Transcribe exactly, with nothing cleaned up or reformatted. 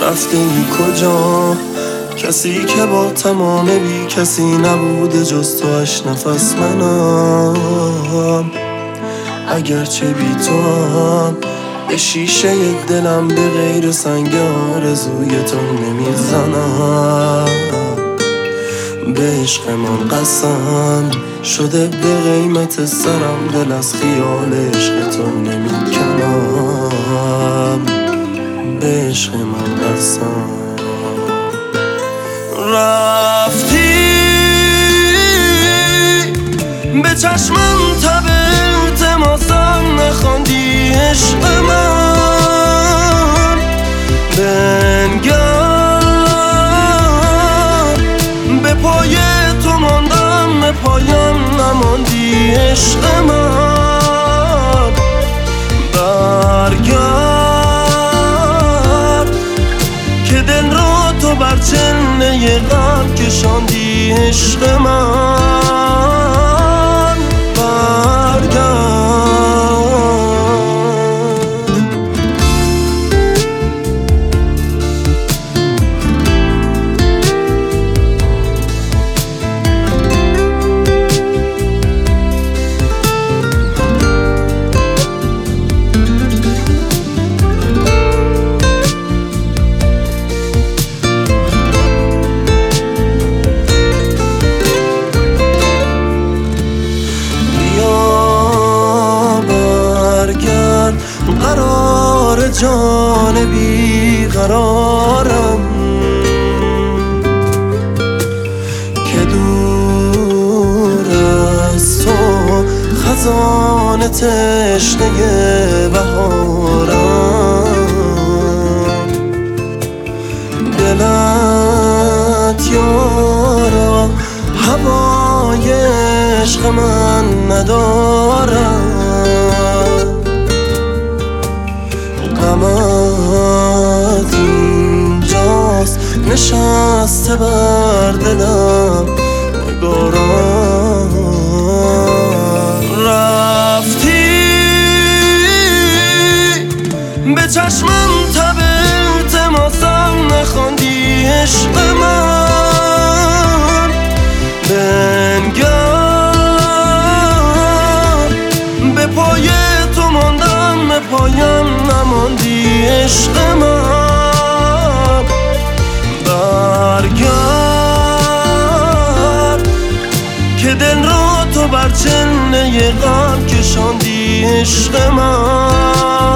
رفته ای کجا؟ کسی که با تمام بی کسی نبوده جز توش نفس منم. اگرچه بی تو هم به شیشه دلم به غیر سنگ آرزوی تو نمیزنم. به عشق من قسم شده به قیمت سرم، دل از خیال عشق تو نمیکنم. به عشق من قسم. رفتی به چشمم تب التماسم نخواندی عشق من. بنگر به پای تو ماندم، به پایم نماندی عشق من. برگرد که دل را تو بر چله غم کشاندی عشق من. برگرد. قرار جان بی قرارم که دور از تو خزان تشنه بهارم. دلت یارا هوای عشق من ندارم. غمت اینجاست نشسته بر دلم نگارم. رفتی به چشمم تب التماسم نخواندی عشق من. بنگر به پای تو ماندم، به پایم نماندی عشق من. برگرد که دل را تو بر چله غم کشاندی عشق من.